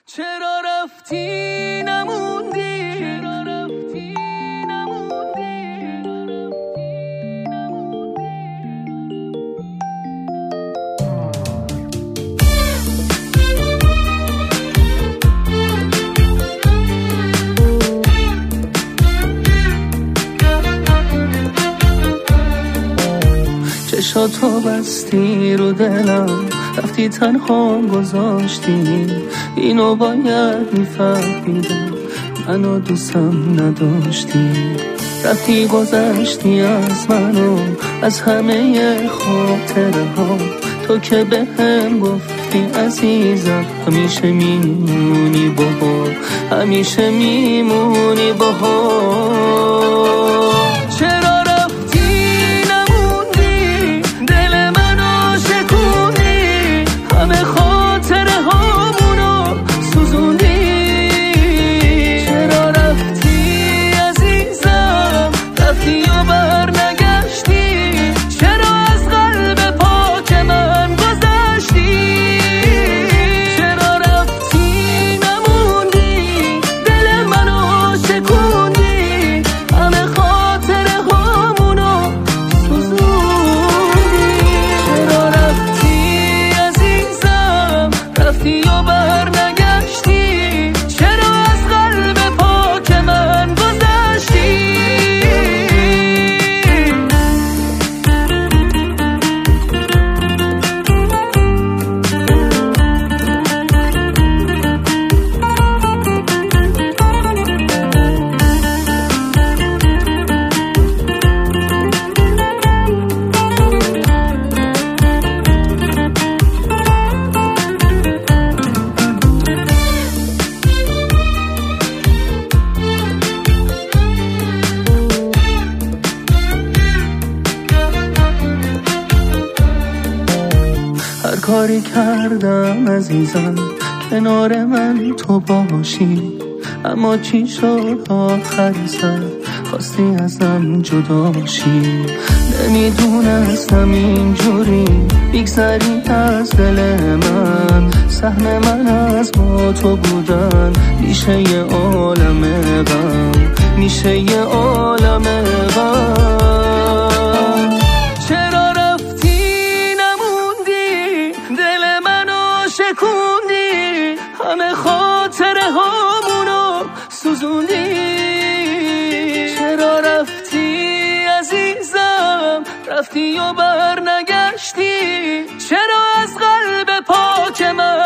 چرا رفتی نموندی، چرا رفتی نموندی. چشاتو بستی رو دلم، رفتی تنها گذاشتی. اینو باید میفهمیدم، منو دوستم نداشتی. رفتی گذشتی از منو، از همه خاطره ها. تو که به هم گفتی عزیزم همیشه میمونی باها، همیشه میمونی باها. هر کاری کردم عزیزم کنار من تو باشی، اما چی شد آخر سر خواستی ازم جداشی. نمیدونستم اینجوری بگذری از دل من، سهم من از با تو بودن میشه یه عالم غم، میشه یه عالم غم. شکوندی همه خاطره هامونو سوزوندی. چرا رفتی عزیزم، رفتی و بر نگشتی. چرا از قلب پاک من